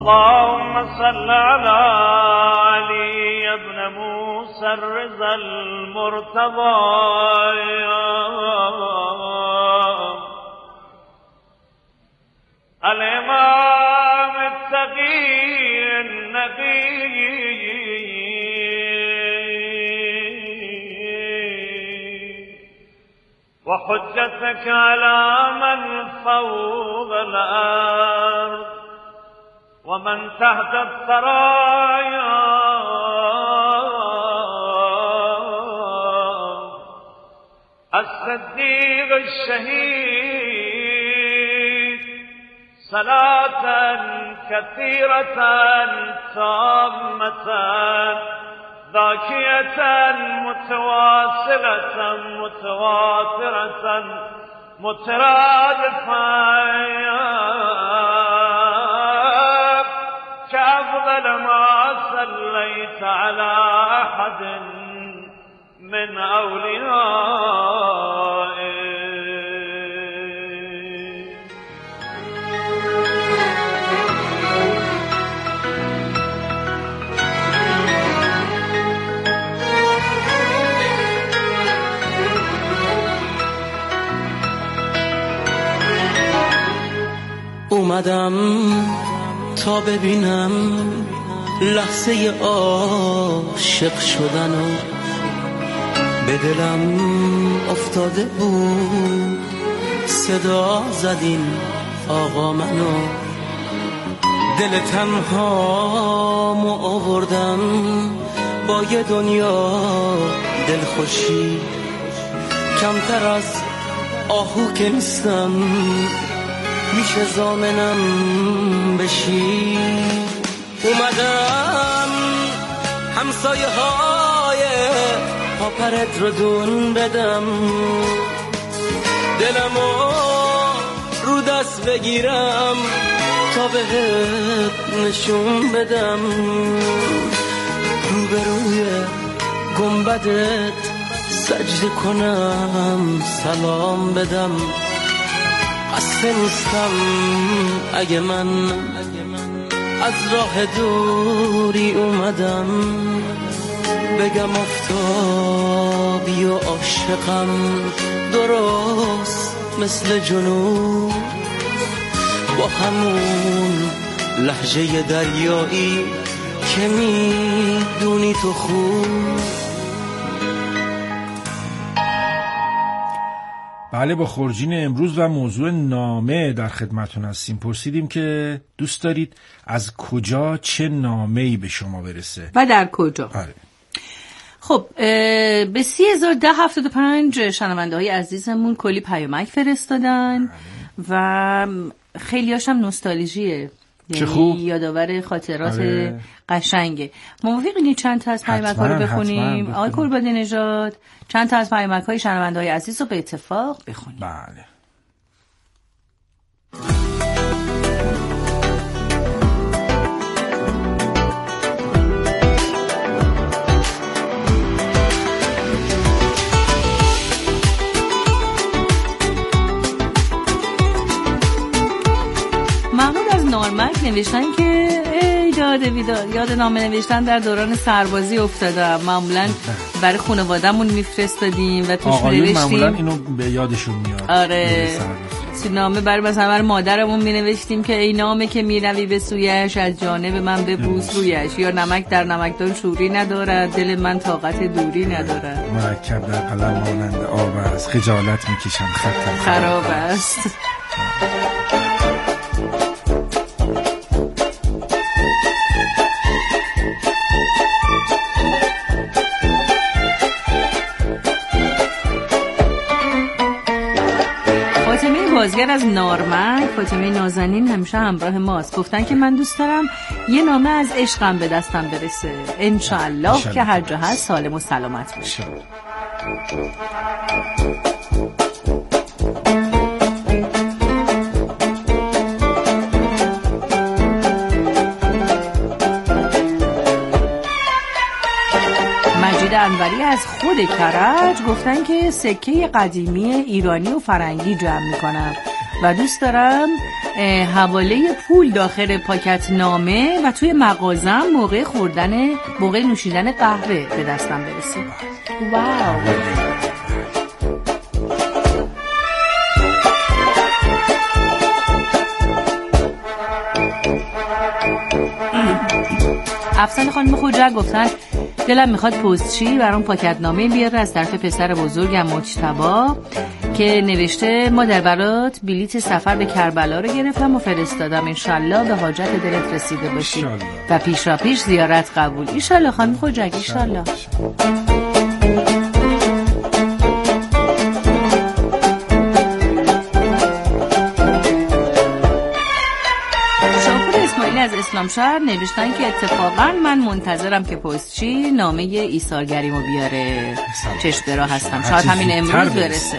اللهم صل على علي ابن موسى الرضا المرتضى الإمام التقي النبي وحجتك على من فوق الأرض ومن تحت الثرايا الصديق الشهيد صلاة كثيرة تامة ذاكية متواصلة متواترة مترادفة كأفضل ما صليت على أحد من أوليائك. اومدم تا ببینم لحظه عاشق شدنو، به دلم افتاده بود صدا زدین آقا منو، دل تنهامو آوردم با یه دنیا دلخوشی، کمتر از آهو که نیستم میشه ضامنم بشی. اومدم همسایه های پاپرت رو دون بدم، دلمو رو دست بگیرم تا بهت نشون بدم، روبروی گنبدت سجده کنم سلام بدم. قصه نیستم اگه من از راه دوری اومدم بگم آفتابی و عاشقم درست مثل جنوب، با همون لهجه دریایی که میدونی تو خوب. بله، با خورجین امروز و موضوع نامه در خدمتون هستیم. پرسیدیم که دوست دارید از کجا چه نامه‌ای به شما برسه و در کجا. بله. خب به 301075 شنونده های عزیزمون کلی پیامک فرستادن و خیلی هاشم نوستالژیه، چه خوب، یادآور خاطرات قشنگه. موافقین چند تا از پیامک ها رو بخونیم؟ آقای کلبادی نژاد چند تا از پیامک های شنونده های عزیز رو به اتفاق بخونیم. بله. نارمک نوشتن که ای داده بیداد، یاد نامه نوشتن در دوران سربازی افتادم. معمولا برای خانواده‌مون میفرستادیم و توش می‌نوشتیم. معمولا اینو به یادشون میاد. آره. نامه برای مثلا مادرمون می‌نوشتیم که ای نامه که میروی به سویش از جانب من ببوس رویش، یا نمک در نمکدان شوری ندارد دل من طاقت دوری ندارد، مرکب در قلم مانند آب است خجالت میکشم خطم خراب است. بازگر از نارمک، فاطمه نازنین همیشه همراه ماست. گفتن که من دوست دارم یه نامه از عشقم به دستم برسه، انشالله که هر جا هست سالم و سلامت باشه. انوری از خود کرج گفتن که سکه قدیمی ایرانی و فرنگی جمع میکنم و دوست دارم حواله پول داخل پاکت نامه و توی مغازم موقع نوشیدن قهوه به دستم برسه. واو. افسانه خانم خوجا گفتن دلم میخواد پستچی برام پاکت نامه بیاره از طرف پسر بزرگم مجتبی که نوشته مادر برات بلیت سفر به کربلا رو گرفتم و فرستادم، انشالله به حاجت دلت رسیده باشی و پیش زیارت قبول. انشالله خانم خوجا، انشالله. از اسلام شهر نوشتن که اتفاقا من منتظرم که پستچی نامه ایثارگریمو بیاره. چشم به راه هستم، شاید همین امروز برسه.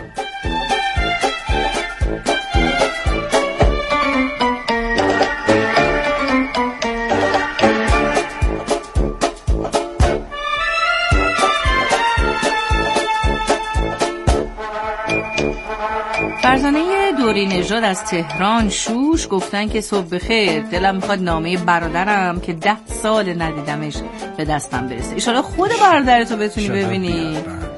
فرزانه دوری نژاد از تهران شوش گفتن که صبح بخیر، دلم میخواد نامه برادرم که 10 سال ندیدمش به دستم برسه. ایشالا خود برادرتو بتونی ببینی.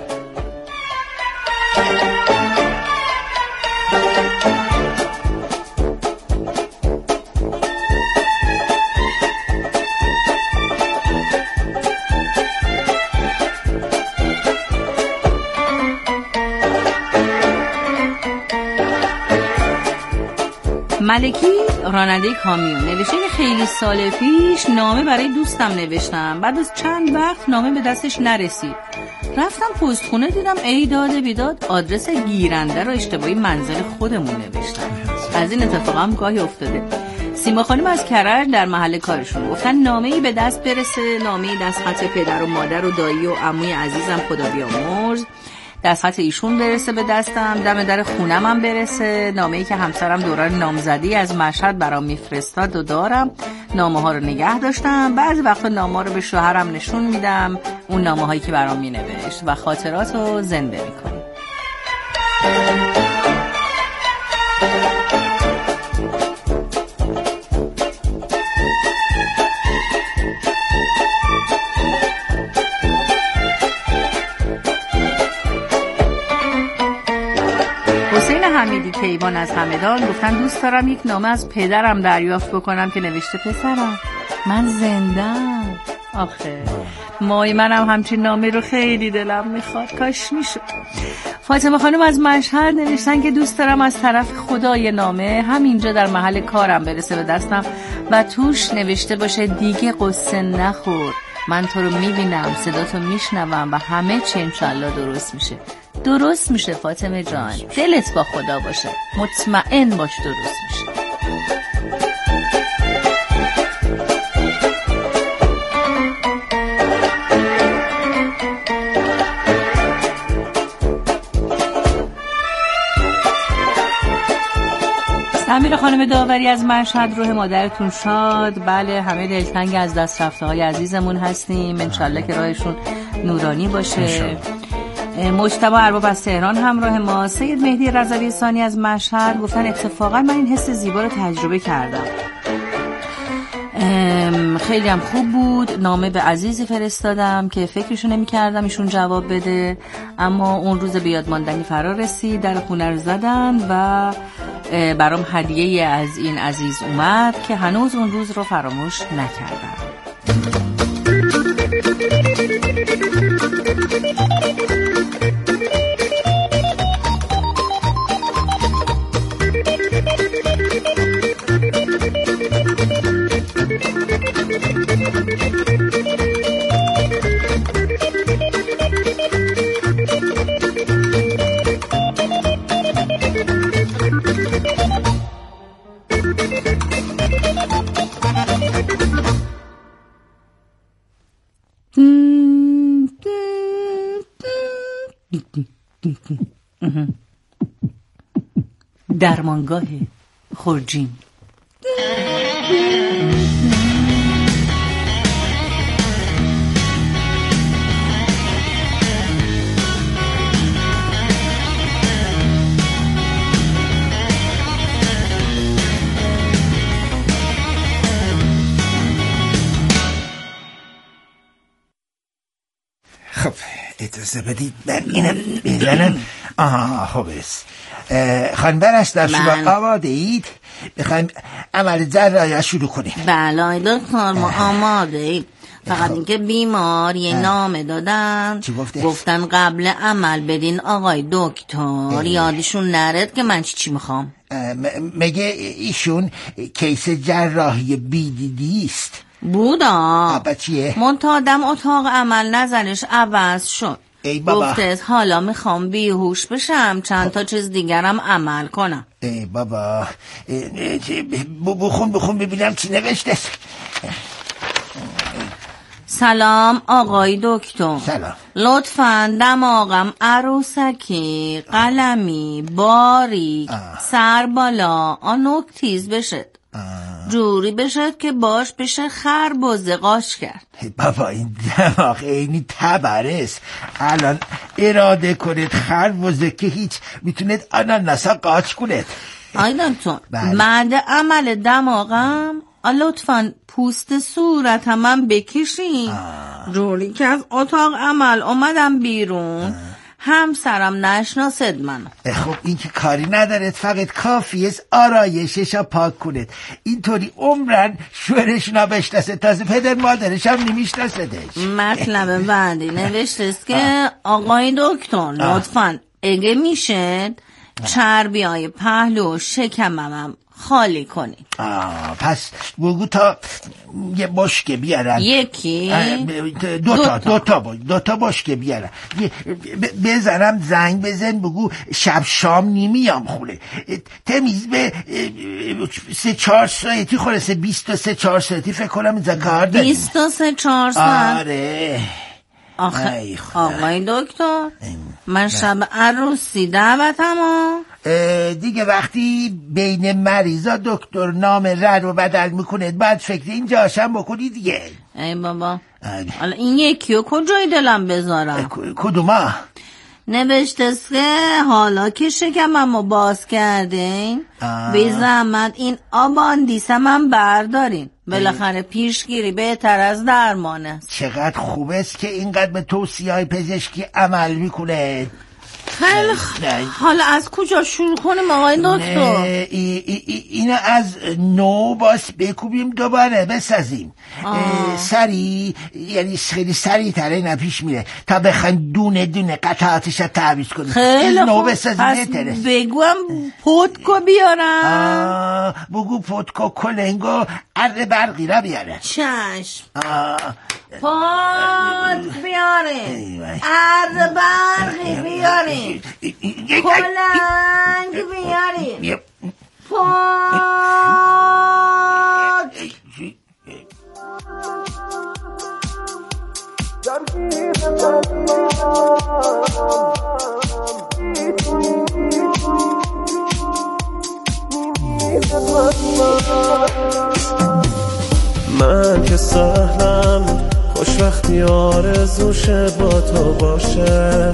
ملکی راننده کامیون نوشته که خیلی سال پیش نامه برای دوستم نوشتم، بعد از چند وقت نامه به دستش نرسید. رفتم پستخونه دیدم ای داده بیداد آدرس گیرنده رو اشتباهی منزل خودمون نوشتم. از این اتفاق هم گاهی افتاده. سیما خانم از کرج در محل کارشون گفتن نامه‌ای به دست برسه، نامه‌ای دستخط پدر و مادر و دایی و عموی عزیزم خدا بیامرز، دستخط ایشون برسه به دستم، دم در خونم هم برسه، نامه‌ای که همسرم دوران نامزدی از مشهد برام میفرستاد و دارم. نامه ها رو نگه داشتم، بعضی وقتا نامه ها رو به شوهرم نشون میدم، اون نامه هایی که برام مینوشت و خاطرات رو زنده میکنم. حمیدی کیوان از همدان گفتن دوست دارم یک نامه از پدرم دریافت بکنم که نوشته پسرم من زندم. آخه مای منم همچین نامه رو خیلی دلم میخواد، کاش میشد. فاطمه خانم از مشهد نوشتن که دوست دارم از طرف خدای نامه همینجا در محل کارم برسه به دستم و توش نوشته باشه دیگه قصه نخور، من تو رو میبینم، صدا تو میشنوم و همه چی انشالله درست میشه. درست میشه فاطمه جان، دلت با خدا باشه، مطمئن باش درست میشه. امیر خانم داوری از مشهد روح مادرتون شاد. بله همه دلتنگ از دست رفته های عزیزمون هستیم، انشالله که راهشون نورانی باشه. مجتبی ارباب از تهران همراه ما. سید مهدی رضوی ثانی از مشهد گفتن اتفاقا من این حس زیبا رو تجربه کردم، خیلی هم خوب بود. نامه به عزیزی فرستادم که فکرشو نمی کردم ایشون جواب بده، اما اون روز به یاد ماندنی فرا رسید، در خونه رو زدن و برام هدیه از این عزیز اومد که هنوز اون روز رو فراموش نکردم. درمانگاه خورجین. اجازه بدید من اینم بزنم. آها خوب است. خانم برستار شما آماده اید؟ بخوایم عمل جراحی شروع کنیم. بله دکتر ما آماده اید. فقط اینکه بیمار یه نامه دادن گفتن قبل عمل بدین آقای دکتر یادشون نرد که من چی میخوام. مگه ایشون کیس جراحی بیدیدی است؟ بودا چیه؟ منتادم اتاق عمل نظرش عوض شد. ای بابا گفته حالا میخوام بیهوش بشم چند تا چیز دیگرم عمل کنم. ای بابا بخون ببینم چی نوشته. سلام آقای دکتر. سلام. لطفاً دماغم عروسکی قلمی باریک سر بالا آنوک تیز بشد جوری بشد که باش بشه خربزه قاش کرد. بابا این دماغ اینی تبرست. الان اراده کنید خربزه که هیچ میتونید آناناسا قاچ کنید. آقای دکتر بعد عمل دماغم لطفاً پوست صورت هم بکشین جوری که از اتاق عمل اومدم بیرون همسرم نشناسد من. خب این که کاری ندارد، فقط کافیه آرایشش را پاک کنید. اینطوری عمرن شوهرش نبشتسته، تازه پدر مادرش هم نمیشناسدش. مطلب بعدی نوشتست که آقای دکتر لطفاً اگه میشه چربیای پهلو و شکمم خالی کنید. پس بگو تا یه بشکه بیارن. یکی؟ دوتا بشکه بیارن. بزنم زنگ بزن بگو شب شام نیمیام خونه. تمیز به 3-4 ساعتی خورسه 23-4 ساعتی فکر کنم اینجا کار داریم. 23-4 ساعت؟ آره. آقای دکتر من شب عروسی دعوتم دیگه وقتی بین مریضا دکتر نام رد و بدل میکنه بعد فکر این جاشم بکنی دیگه. ای بابا حالا این یکیو کجای دلم بذارم؟ کدوما؟ نوشته که حالا که شکممو باز کردین بی زحمت این آباندیسم هم بردارین، بالاخره پیشگیری بهتر از درمانه. چقدر خوب است که اینقدر به توصیه‌های پزشکی عمل میکنه. خیلی حالا از کجا شروع کنیم آقای دکتر؟ اینو از نو باز بکوبیم دوباره بسازیم. سری یعنی خیلی سریع تره نپیش میره تا بخوایم دونه دونه قطعاتش رو تعویض کنیم. خیلی نو خوب بسازیم. پس بگویم پودکو بیارم. بگو پودکو کلنگو اره برقی را بیاره. چشم پود بیاریم اره برقی بیاریم کلنگ بیاریم پود. من که سهلم خوش وقتی آرزوشه با تو باشه،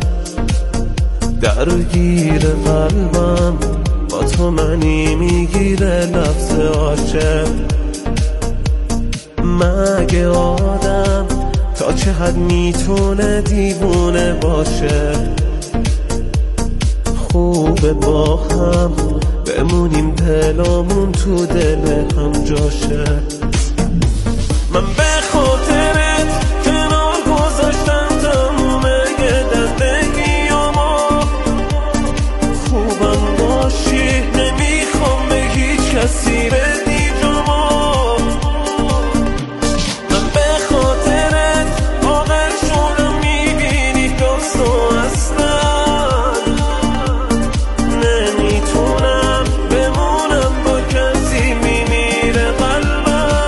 درگیر قلبم با تو منی میگیره لفظ عاشق. مگه آدم تا چه حد میتونه دیوونه باشه؟ خوبه با هم بمونیم دلمون تو دل هم جاشه. من به خاطرت کنار گذاشتم تموم زندگیامو، خوبم باشی نمیخوام به هیچ کسی بدی جامو. من به خاطرت آخر شدم میبینی دوستو اصلا نمیتونم بمونم با کسی میمیره قلبم.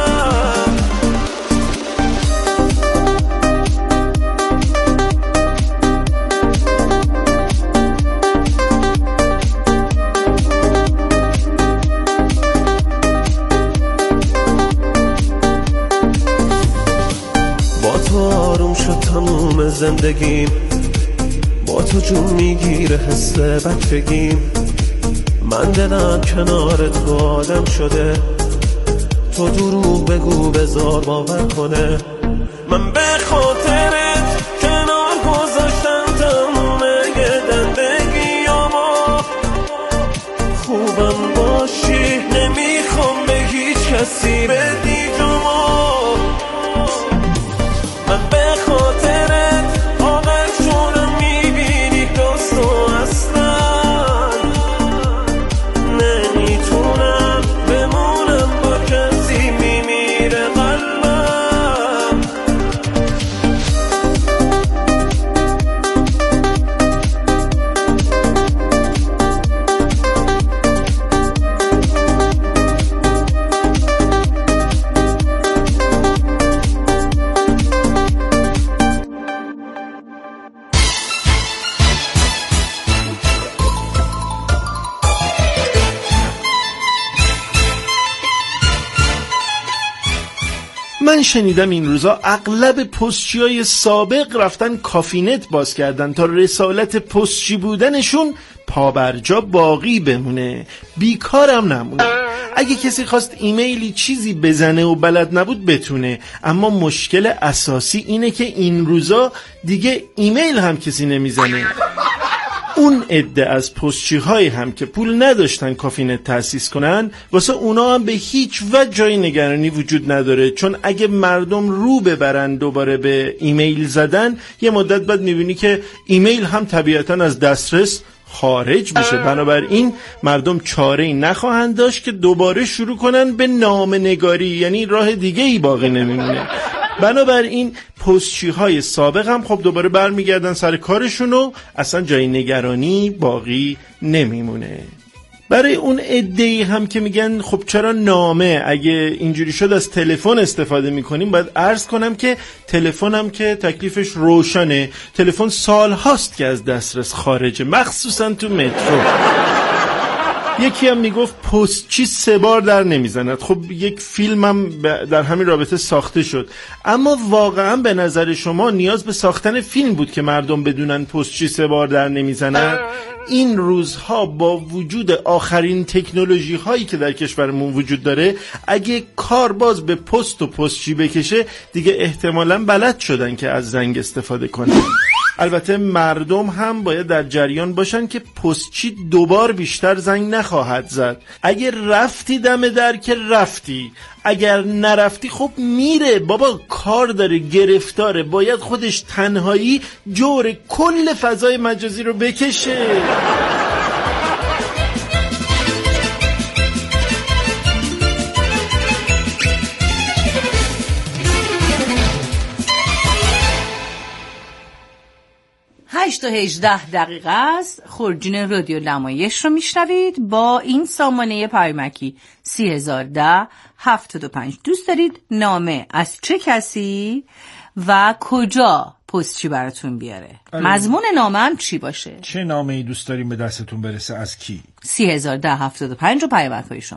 با تو آروم شد تموم زندگیم، با تو جون میگیره حس بچگیم. من دلم کنار تو آدم شده، تو دروغ بگو بذار باور کنه. من به خاطرت کنار گذاشتم من شنیدم این روزا اغلب پستچیای سابق رفتن کافینت باز کردن تا رسالت پستچی بودنشون پابرجا باقی بمونه، بیکارم نمونه. اگه کسی خواست ایمیلی چیزی بزنه و بلد نبود بتونه، اما مشکل اساسی اینه که این روزا دیگه ایمیل هم کسی نمیزنه. اون عده از پستچی های هم که پول نداشتن کافینت تأسیس کنن، واسه اونا هم به هیچ وجه جای نگرانی وجود نداره، چون اگه مردم رو ببرن دوباره به ایمیل زدن، یه مدت بعد میبینی که ایمیل هم طبیعتاً از دسترس خارج میشه. بنابراین مردم چاره‌ای نخواهند داشت که دوباره شروع کنن به نامه‌نگاری، یعنی راه دیگه ای باقی نمیمونه. بنابراین پستچی های سابق هم خب دوباره برمیگردن سر کارشون و اصلا جای نگرانی باقی نمیمونه. برای اون عده‌ای هم که میگن خب چرا نامه، اگه اینجوری شد از تلفن استفاده میکنیم، باید عرض کنم که تلفنم که تکلیفش روشنه. تلفن سال هاست که از دسترس خارجه، مخصوصا تو مترو. یکی هم میگفت پستچی 3 بار در نمیزند. خب یک فیلم هم در همین رابطه ساخته شد، اما واقعا به نظر شما نیاز به ساختن فیلم بود که مردم بدونن پستچی 3 بار در نمیزند؟ این روزها با وجود آخرین تکنولوژی هایی که در کشورمون وجود داره، اگه کار باز به پست و پستچی بکشه، دیگه احتمالاً بلد شدن که از زنگ استفاده کنن. البته مردم هم باید در جریان باشن که پستچی 2 بار بیشتر زنگ نخواهد زد. اگه رفتی دم در که رفتی، اگر نرفتی خب میره بابا، کار داره، گرفتاره، باید خودش تنهایی جور کل فضای مجازی رو بکشه. 8:18 است. خورجین رادیو نمایش رو میشنوید با این سامانه پیامکی 3010-75. دوست دارید نامه از چه کسی و کجا پستچی براتون بیاره؟ مضمون نامه هم چی باشه؟ چه نامه‌ای دوست داریم به دستتون برسه، از کی؟ 3010-75 رو پیامک‌های شما.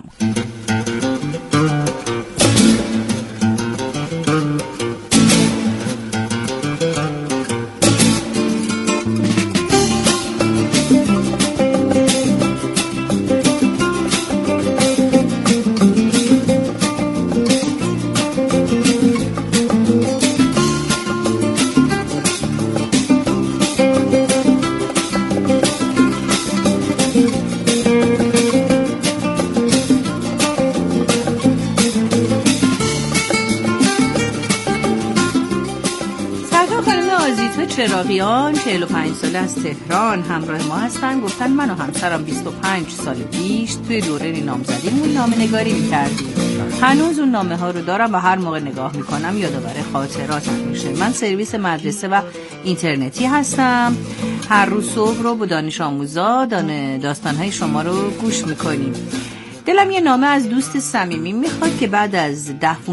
چراغیان 45 ساله از تهران همراه ما هستن. گفتن من و همسرم 25 سال پیش توی دوره نامزدیمون نامه‌نگاری می‌کردیم. هنوز اون نامه ها رو دارم و هر موقع نگاه میکنم یادآور خاطراتم میشه. من سرویس مدرسه و اینترنتی هستم. هر روز صبح رو با دانش آموزا داستان‌های شما رو گوش میکنیم. دلم یه نامه از دوست صمیمی میخواد که بعد از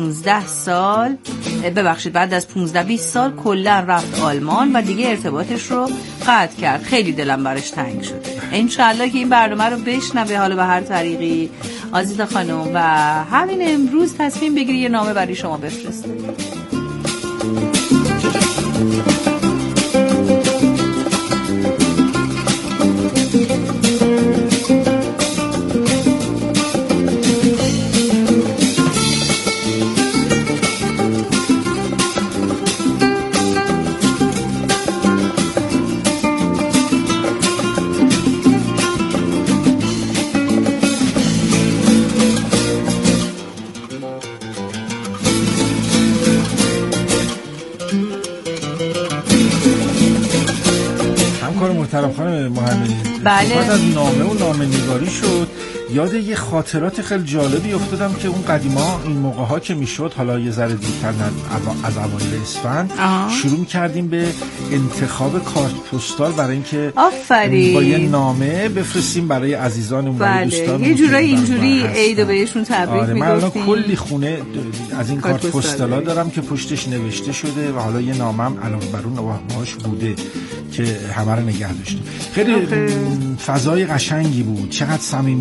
15-20 سال کلا رفت آلمان و دیگه ارتباطش رو قطع کرد. خیلی دلم براش تنگ شد. انشالله که این برنامه رو بشنوه حالا به هر طریقی عزیزا خانم و همین امروز تصمیم بگیری یه نامه برای شما بفرسته. محترم خانم محمدی، بله. بعد از نامه و نامه نگاری شد یاد یه خاطرات خیلی جالبی افتادم که اون قدیما این موقع ها که میشد، حالا یه ذره دیرتر از اوایل اسفند شروع کردیم به انتخاب کارت پستال برای اینکه با یه نامه بفرستیم برای عزیزانمون و دوستانمون. یه جورایی اینجوری عیدو بهشون تبریک میگفتیم. من الان کلی خونه از این کارت پستالا دارم که پشتش نوشته شده و حالا یه نامم علاوه بر اون باهاش بوده که همه رو نگه داشتیم. خیلی فضای قشنگی بود، چقدر صمیمیت ایجاد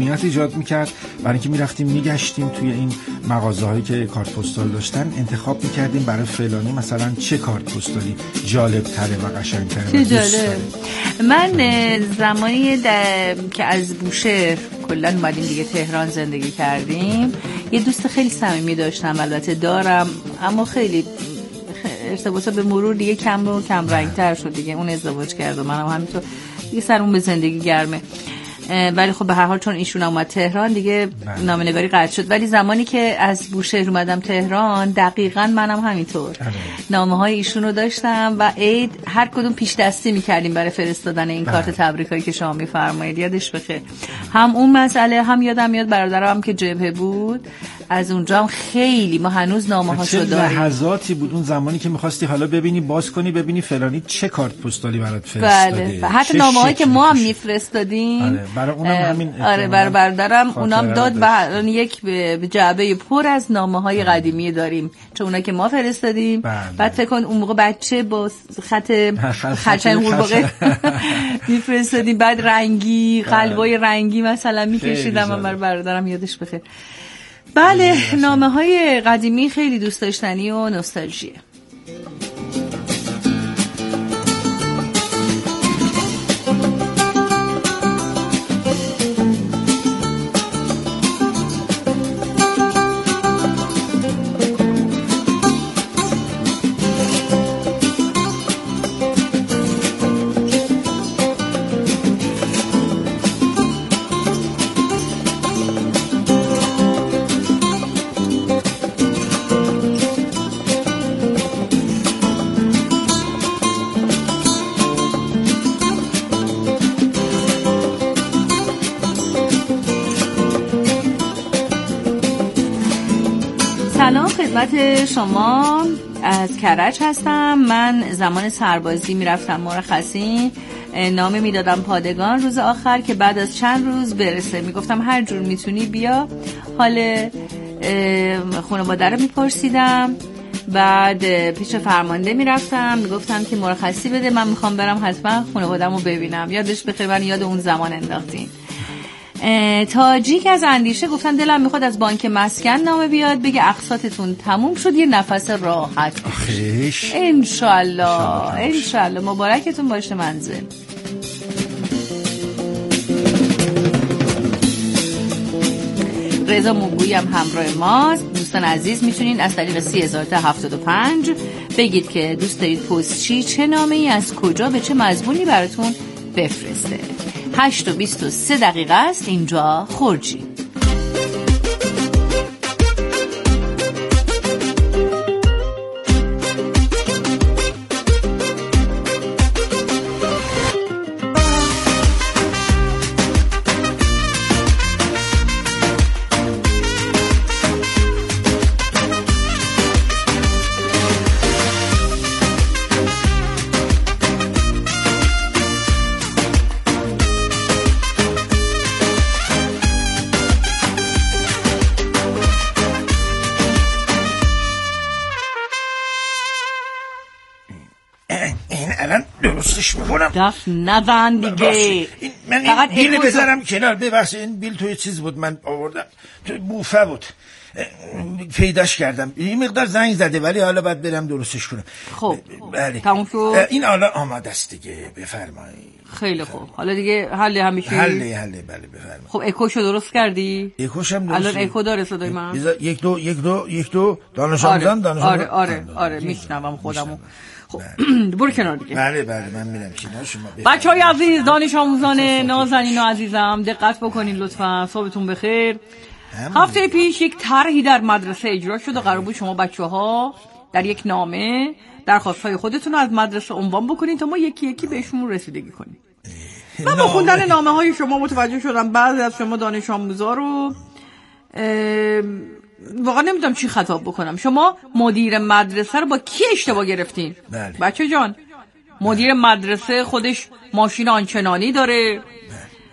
ایجاد میکرد، برای اینکه میرفتیم میگشتیم توی این مغازه هایی که کارت پستال داشتن، انتخاب میکردیم برای فلانی مثلا چه کارت پستالی جالب تره و قشنگ تره. چه جالب. من زمانی که از بوشهر کلا اومدیم دیگه تهران زندگی کردیم، یه دوست خیلی صمیمی داشتم، البته دارم، اما خیلی ارتباطا به مرور دیگه کم و کم رنگ‌تر شد دیگه. اون ازدواج کرد و منم همینطور دیگه سرمون به زندگی گرمه. ولی خب به هر حال چون ایشون اومد تهران دیگه نامه‌نگاری قطع شد. ولی زمانی که از بوشهر اومدم تهران دقیقاً منم همینطور نامه‌های ایشون رو داشتم و عید هر کدوم پیش دستی می‌کردیم برای فرستادن این کارت تبریکایی که شما می‌فرمایید. یادش بخیر. هم اون مسئله، هم یادم میاد برادرم که جبهه بود، از اونجا هم خیلی ما هنوز نامه‌هاشو داریم. لحظاتی بود اون زمانی که می‌خواستی حالا ببینی، باز کنی ببینی فلانی چه کارت پستالی برات فرستاده. بله. حتی نامه‌هایی که ما هم می‌فرستادیم برای اونم همین. آره برادرم اونم داد و یک جعبه پر از نامه‌های قدیمی داریم، چون اونا که ما فرستادیم. بعد فکر کن اون موقع بچه با خط خرچنگ قورباغه می‌فرستادیم، بعد رنگی قلبای رنگی مثلا می‌کشیدم و برادرم یادش بخیر. بله، نامه‌های قدیمی خیلی دوست داشتنی و نوستالژیه. سلام خدمت شما، از کرج هستم. من زمان سربازی میرفتم مرخصی، نامه میدادم پادگان روز آخر که بعد از چند روز برسه. میگفتم هر جور میتونی بیا. حال خانواده رو میپرسیدم، بعد پیش فرمانده میرفتم، میگفتم که مرخصی بده، من میخوام برم حتما خانواده‌مو ببینم. یادش بخیر، من یاد اون زمان انداختین. تاجیک از اندیشه گفتن دلم میخواد از بانک مسکن نامه بیاد بگه اقساطتون تموم شد، یه نفس راحت آخیش. انشالله مبارکتون باشه منزل. رضا موگویی هم همراه ماست. دوستان عزیز میتونین از طریق 30,075 بگید که دوست دارید پستچی چه نامه‌ای از کجا به چه مضمونی براتون بفرسته. 8:23 است اینجا خورجی. درستش میکنم. دست نزن دیگه. من این بیل بذارم کنار. ببخشید این بیل توی چیز بود من آوردم، توی بوفه بود، پیداش کردم. این مقدار زنگ زده ولی حالا باید برم درستش کنم. خب بله تموم شد. این حالا آماده است دیگه، بفرمایید. خیلی خوب. حالا دیگه حل همیشه. حل بله بفرمایید. خب اکوشو درست کردی؟ اکوشم درست. الان اکو داره صدای من. یک دو دانش آموزان. آره میشنوم خودمو. خب برو کنار دیگه. بله من میرم کنار شما. بچهای عزیز، دانش آموزان نازنین و عزیزم دقت بکنین لطفا. صبحتون بخیر. هفته پیش یک طرحی در مدرسه اجرا شد و قرار بود شما بچه‌ها در یک نامه درخواست‌های خودتون رو از مدرسه عنوان بکنین تا ما یکی یکی بهشون رسیدگی کنیم. من با خوندن نامه‌های شما متوجه شدم بعضی از شما دانش آموزا رو واقعا نمیدونم چی خطاب بکنم. شما مدیر مدرسه رو با کی اشتباه گرفتین؟ بله. بچه جان، مدیر مدرسه خودش ماشین آنچنانی داره،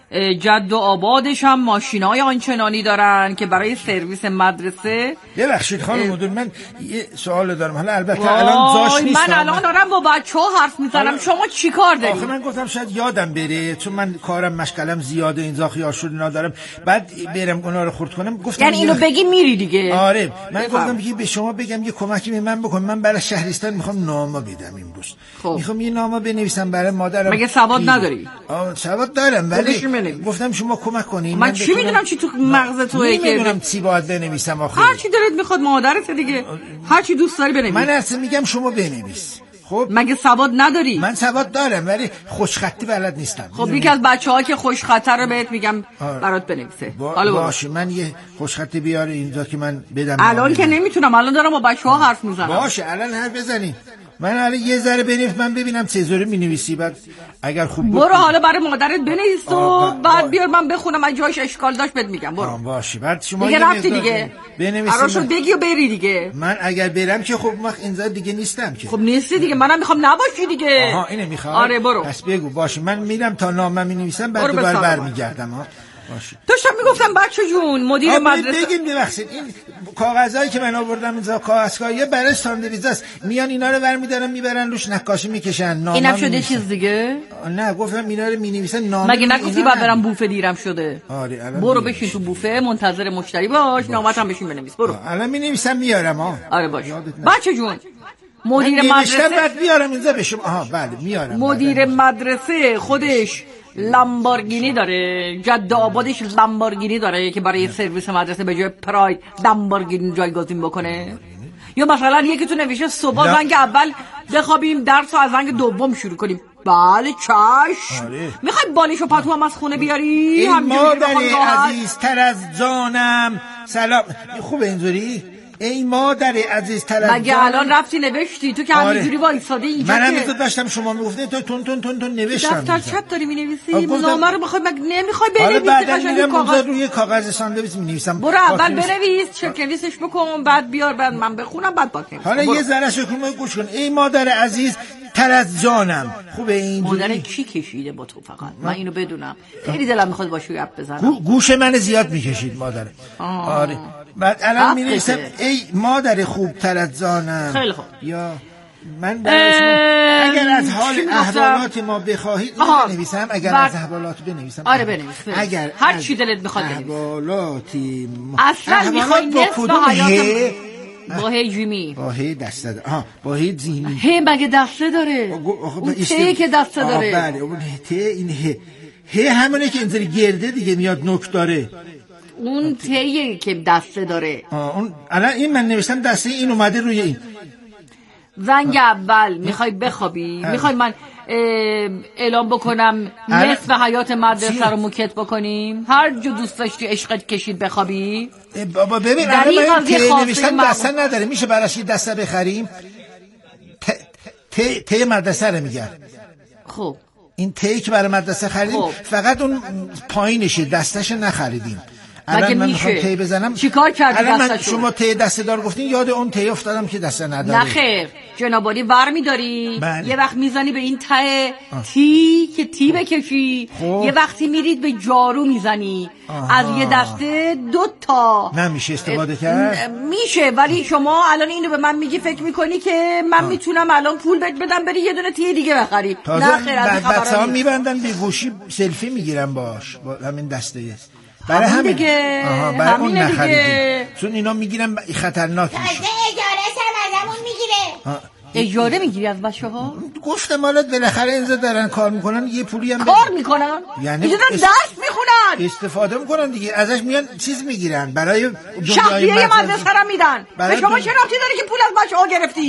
جد و آبادش هم ماشینای آنچنانی دارن که برای سرویس مدرسه. ببخشید خانم مدیر، من یه سوال دارم. حالا البته الان جاش نیست. من الان دارم با بچه‌ها حرف میزنم، شما چی کار دارید؟ آخه من گفتم شاید یادم بره، چون من کارم مشغلم زیاده، اینجا خیار شد اینا دارم، بعد برم اونا رو خورد کنم. گفتم یعنی اینو بگی میری دیگه. آره من گفتم که به شما بگم یه کمکی به من بکن. من برای شهرستان میخوام نامه بدم امروز. میخوام یه نامه بنویسم برای مادرم. مگه سواد نداری؟ سواد دارم ولی گفتم شما کمک کنین. من چی میدونم چی تو مغز توئه که نمیدونم چی باید بنویسم. آخه هر چی دلت میخواد مادرت دیگه، هر چی دوست داری بنویس. من اصلا میگم شما بنویس. خب مگه سواد نداری؟ من سواد دارم ولی خوشخطی بلد نیستم. خب یکی از بچه‌ها که خوشخطه رو بهت میگم برات بنویسه. حالا باشه من یه خوشخطی بیاره اینجا که من بدم. الان که نمیتونم، الان دارم با بچه‌ها حرف میزنم. باشه الان حرف بزنیم. من حالا یه ذره بنویس من ببینم چطوری می‌نویسی، بعد اگر خوب بود برو حالا برای مادرت بنویس و بعد بیار من بخونم، اگه جاش اشکال داشت بهت میگم. برو باشه. بعد شما دیگه رفتی دیگه بنویسی. قرار شد بگی و بری دیگه. من اگر برم که خب وقت اینجا دیگه نیستم که. خب نیستی دیگه، منم میخوام نباشی دیگه. آها اینو میخوام. آره برو. پس بگو. باشه من میرم تا نامه می‌نویسم، بعد دوباره برمیگردم. ها باشه. داشتم میگفتم بچه جون مدیر مدرسه بگیم ببخشید این کاغذایی که من آوردم اینجا کاغذکاریه برای ساندویچ است، میان اینا رو برمی‌دارن میبرن روش نقاشی میکشن. نامه اینم شده چیز دیگه؟ نه گفتم اینا رو مینویسن. نامه مگه نگفتی بعد برم بوفه دیرم شده؟ آره برو بشین تو بوفه منتظر مشتری باش، نامت هم بشین بنویس. برو الان مینویسم میارم. آره باش بچه جون. مدیر مدرسه بعد بیارم اینجا به شما. بله میارم. مدیر مدرسه خودش لامبورگینی داره، جد آبادش لامبورگینی داره که برای سرویس مدرسه به جای پراید لامبورگینی جایگزین بکنه. یا مثلا یکی تو نوشته صبح زنگ اول بخوابیم درس رو از زنگ دوم شروع کنیم. بله چشم. میخوای بالیش و پتو هم از خونه بیاری؟ این مادری عزیزتر از جانم سلام. خوبه اینجوری؟ ای مادر عزیز طلب مگه الان رفتی نوشتی؟ تو که همینجوری وایساده اینجا من هم داشتم شما میگفتین تو تون نوشتم. دفتر چپ داری مینویسی؟ نامه رو میخوای نمیخوای بنویسی؟ بعدا میرم اونجا روی کاغذ ساندویچ مینویسم. برو اول بنویس، چک نویسش بکن، بعد بیار، بعد من بخونم، بعد باک نویسم. حالا یه ذره شکومه گوش کن. ای مادر عزیز تر از جانم. خوبه این مادر کی کشیده با تو؟ فقط من اینو بدونم، خیلی دلم میخواد باشه گپ بزنم. گوش من زیاد میکشید مادر. آره بعد الان می‌نویسم ای مادر خوب تر از جانم. خیلی خوب. یا من اگر از حال احوالات ما بخواهید بنویسم. اگر از احوالات بنویسم. آره بنویس. اگر هر چی دلت میخواد بنویس. احوالاتی اصلا میخوای نصف حیاتم با هی جیمی با هی دسته داره. با هی زیمی هی مگه دسته داره؟ اون ته که دسته داره. بله اون ته. این هی همونه که اینطوری گرده دیگه میاد نوک داره. اون تیه که دسته داره. اون الان این من نوشتم دسته این اومده روی این. زنگ اول میخوای بخوابی؟ میخوای من اعلام بکنم نصف حیات مدرسه رو موکت بکنیم؟ هر جو دوست داشتی عشقت کشید بخوابی؟ بابا ببین الان من نوشتم دسته نداره، میشه براش دسته بخریم؟ ته مدرسه رو میگم. خب این ته که برای مدرسه خریدیم فقط اون پایینشه، دستش نخریدیم. مگه من میشه؟ تی بزنم. چیکار کردی دستشو؟ شما تی دسته دار گفتین، یاد اون تی افتادم که دسته نداره. نه خیر جنابالی ور میداری. بله. یه وقت میزنی به این ته تی که تی بکشی. یه وقتی میرید به جارو میزنی. از یه دسته 2 تا نمیشه استفاده کرد؟ میشه، ولی شما الان اینو به من میگی فکر میکنی که من میتونم الان پول بهت بدم بری یه دونه تی دیگه بخری. نه خیر از این خبرا بچه‌ها میبندن به گوشی سلفی میگیرن باش با همین دسته است. برای همین دیگه برای اون نخریدیم چون اینا میگیرن خطرناک میشه. اجاره سر ازمون میگیره. اجاره میگیری از بچه‌ها؟ گفتم حالا بالاخره اینجا دارن کار میکنن، یه پولی هم کار میکنن، یعنی درس میخونن، استفاده میکنن دیگه، ازش میان چیز میگیرن برای شهریه مدرسه رو میدن. به شما چه ربطی داره که پول از بچه‌ها گرفتی؟